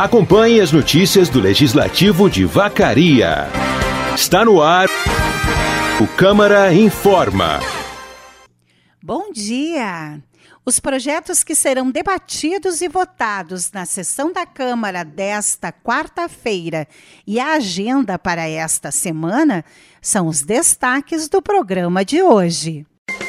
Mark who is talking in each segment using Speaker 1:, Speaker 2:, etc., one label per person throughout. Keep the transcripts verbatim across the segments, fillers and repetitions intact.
Speaker 1: Acompanhe as notícias do Legislativo de Vacaria. Está no ar o Câmara Informa.
Speaker 2: Bom dia! Os projetos que serão debatidos e votados na sessão da Câmara desta quarta-feira e a agenda para esta semana são os destaques do programa de hoje.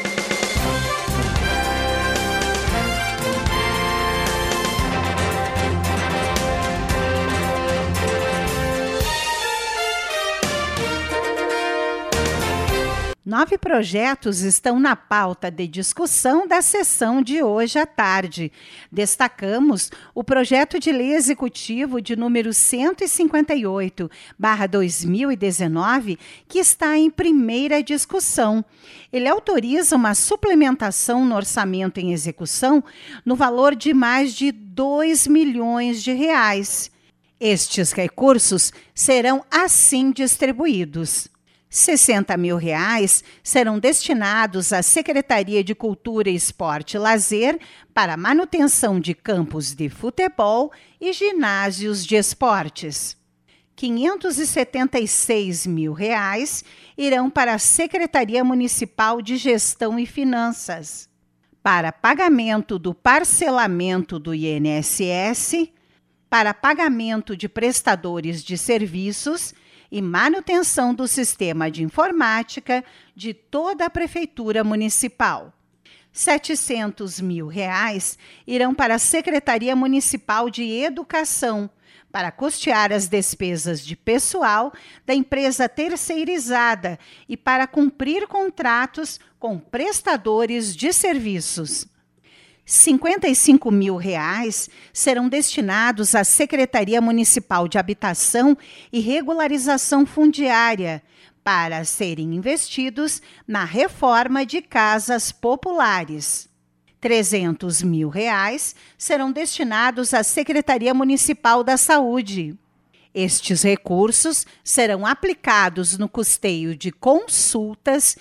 Speaker 2: Nove projetos estão na pauta de discussão da sessão de hoje à tarde. Destacamos o projeto de lei executivo de número cento e cinquenta e oito, barra dois mil e dezenove, que está em primeira discussão. Ele autoriza uma suplementação no orçamento em execução no valor de mais de dois milhões de reais. Estes recursos serão assim distribuídos. sessenta mil reais serão destinados à Secretaria de Cultura, Esporte e Lazer para manutenção de campos de futebol e ginásios de esportes. quinhentos e setenta e seis mil reais irão para a Secretaria Municipal de Gestão e Finanças, para pagamento do parcelamento do I N S S, para pagamento de prestadores de serviços e manutenção do sistema de informática de toda a Prefeitura Municipal. setecentos mil reais irão para a Secretaria Municipal de Educação, para custear as despesas de pessoal da empresa terceirizada e para cumprir contratos com prestadores de serviços. cinquenta e cinco mil reais serão destinados à Secretaria Municipal de Habitação e Regularização Fundiária para serem investidos na reforma de casas populares. trezentos mil reais serão destinados à Secretaria Municipal da Saúde. Estes recursos serão aplicados no custeio de consultas,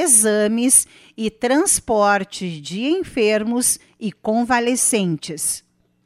Speaker 2: exames e transporte de enfermos e convalescentes.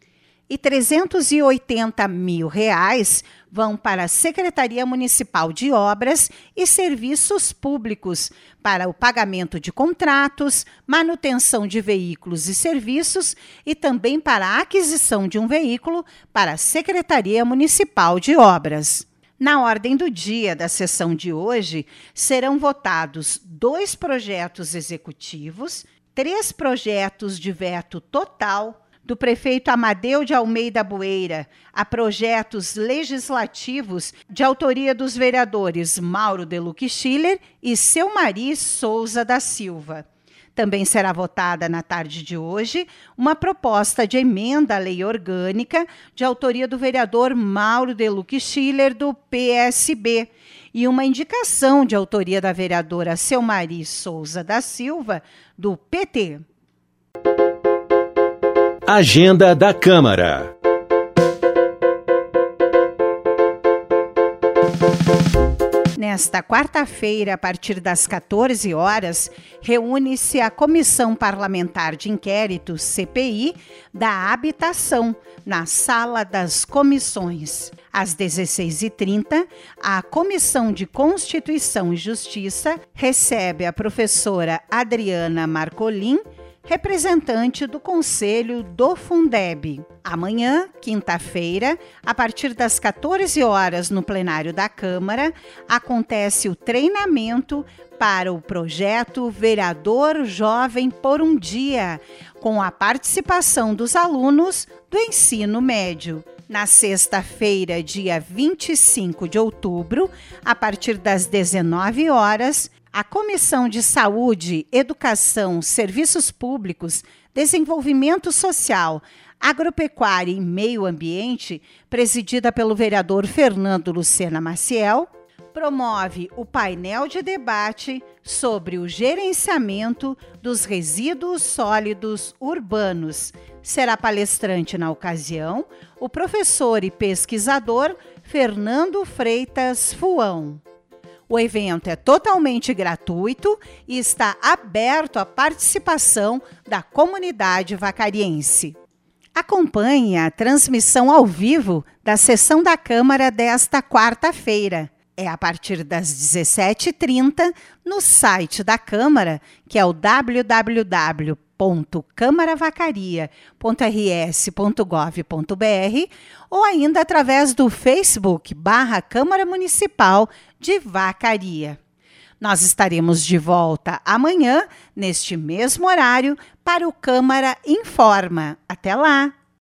Speaker 2: E trezentos e oitenta mil reais vão para a Secretaria Municipal de Obras e Serviços Públicos para o pagamento de contratos, manutenção de veículos e serviços e também para a aquisição de um veículo para a Secretaria Municipal de Obras. Na ordem do dia da sessão de hoje, serão votados dois projetos executivos, três projetos de veto total do prefeito Amadeu de Almeida Bueira a projetos legislativos de autoria dos vereadores Mauro Deluque Schiller e Selmari Souza da Silva. Também será votada na tarde de hoje uma proposta de emenda à lei orgânica de autoria do vereador Mauro Deluque Schiller, do P S B, e uma indicação de autoria da vereadora Selmari Souza da Silva, do P T.
Speaker 1: Agenda da Câmara.
Speaker 2: Nesta quarta-feira, a partir das quatorze horas, reúne-se a Comissão Parlamentar de Inquérito, C P I, da Habitação, na Sala das Comissões. Às dezesseis e trinta, a Comissão de Constituição e Justiça recebe a professora Adriana Marcolin, representante do Conselho do Fundeb. Amanhã, quinta-feira, a partir das quatorze horas, no plenário da Câmara, acontece o treinamento para o projeto Vereador Jovem por um Dia, com a participação dos alunos do ensino médio. Na sexta-feira, dia vinte e cinco de outubro, a partir das dezenove horas, a Comissão de Saúde, Educação, Serviços Públicos, Desenvolvimento Social, Agropecuária e Meio Ambiente, presidida pelo vereador Fernando Lucena Maciel, promove o painel de debate sobre o gerenciamento dos resíduos sólidos urbanos. Será palestrante na ocasião o professor e pesquisador Fernando Freitas Fuão. O evento é totalmente gratuito e está aberto à participação da comunidade vacariense. Acompanhe a transmissão ao vivo da sessão da Câmara desta quarta-feira. É a partir das dezessete e trinta no site da Câmara, que é o w w w ponto câmara vacaria ponto r s ponto gov ponto b r ou ainda através do Facebook barra Câmara Municipal de Vacaria. Nós estaremos de volta amanhã, neste mesmo horário, para o Câmara Informa. Até lá!